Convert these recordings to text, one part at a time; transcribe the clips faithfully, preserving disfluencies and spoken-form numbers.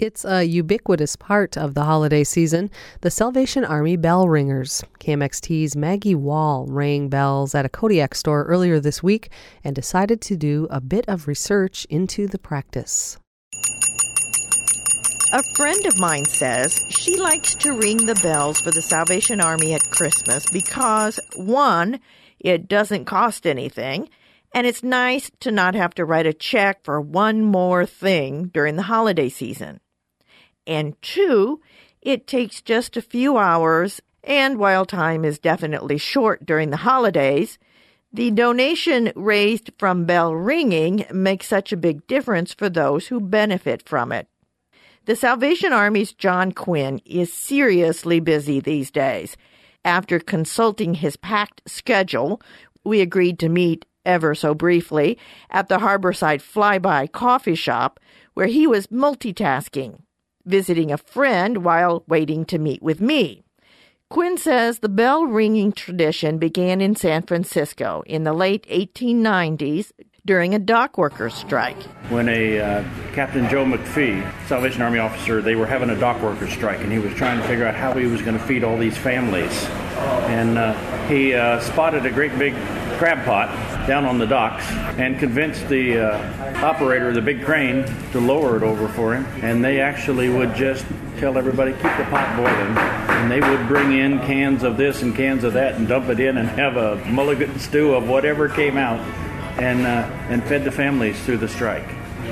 It's a ubiquitous part of the holiday season, the Salvation Army bell ringers. K M X T's Maggie Wall rang bells at a Kodiak store earlier this week and decided to do a bit of research into the practice. A friend of mine says she likes to ring the bells for the Salvation Army at Christmas because, one, it doesn't cost anything, and it's nice to not have to write a check for one more thing during the holiday season. And two, it takes just a few hours, and while time is definitely short during the holidays, the donation raised from bell ringing makes such a big difference for those who benefit from it. The Salvation Army's John Quinn is seriously busy these days. After consulting his packed schedule, we agreed to meet ever so briefly at the Harborside Flyby coffee shop, where he was multitasking, visiting a friend while waiting to meet with me. Quinn says the bell-ringing tradition began in San Francisco in the late eighteen nineties during a dock workers' strike. When a uh, Captain Joe McPhee, Salvation Army officer, they were having a dock workers' strike, and he was trying to figure out how he was going to feed all these families. And uh, he uh, spotted a great big crab pot down on the docks and convinced the uh, operator of the big crane to lower it over for him. And they actually would just tell everybody, keep the pot boiling. And they would bring in cans of this and cans of that and dump it in and have a mulligan stew of whatever came out and uh, and fed the families through the strike.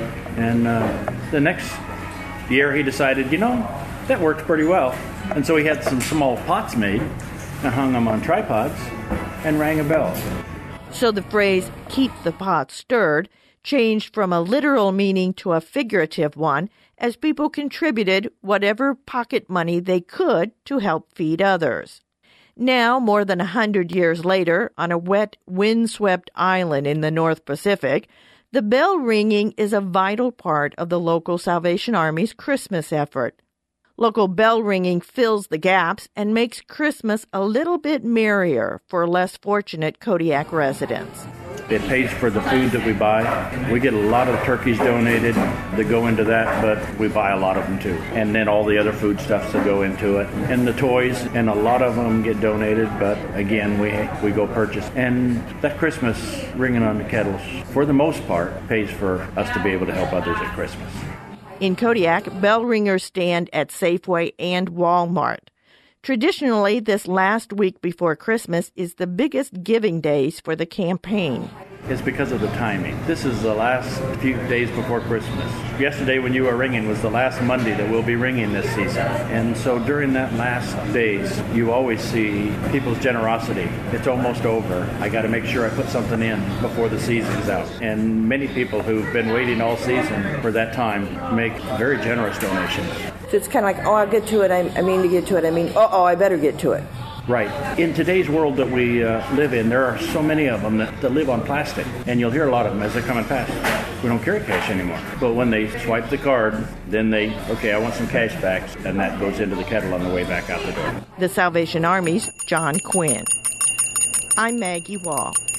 And uh, the next year he decided, you know, that worked pretty well. And so he had some small pots made and hung them on tripods and rang a bell. So the phrase, keep the pot stirred, changed from a literal meaning to a figurative one as people contributed whatever pocket money they could to help feed others. Now, more than a hundred years later, on a wet, windswept island in the North Pacific, the bell ringing is a vital part of the local Salvation Army's Christmas effort. Local bell ringing fills the gaps and makes Christmas a little bit merrier for less fortunate Kodiak residents. It pays for the food that we buy. We get a lot of turkeys donated that go into that, but we buy a lot of them too. And then all the other foodstuffs that go into it. And the toys, and a lot of them get donated, but again, we we go purchase. And that Christmas ringing on the kettles, for the most part, pays for us to be able to help others at Christmas. In Kodiak, bell ringers stand at Safeway and Walmart. Traditionally, this last week before Christmas is the biggest giving days for the campaign. It's because of the timing. This is the last few days before Christmas. Yesterday when you were ringing was the last Monday that we'll be ringing this season. And so during that last days, you always see people's generosity. It's almost over. I got to make sure I put something in before the season's out. And many people who've been waiting all season for that time make very generous donations. So it's kind of like, oh, I'll get to it. I, I mean to get to it. I mean, uh-oh, I better get to it. Right. In today's world that we uh, live in, there are so many of them that, that live on plastic. And you'll hear a lot of them as they're coming past. We don't carry cash anymore. But when they swipe the card, then they, okay, I want some cash back. And that goes into the kettle on the way back out the door. The Salvation Army's John Quinn. I'm Maggie Wall.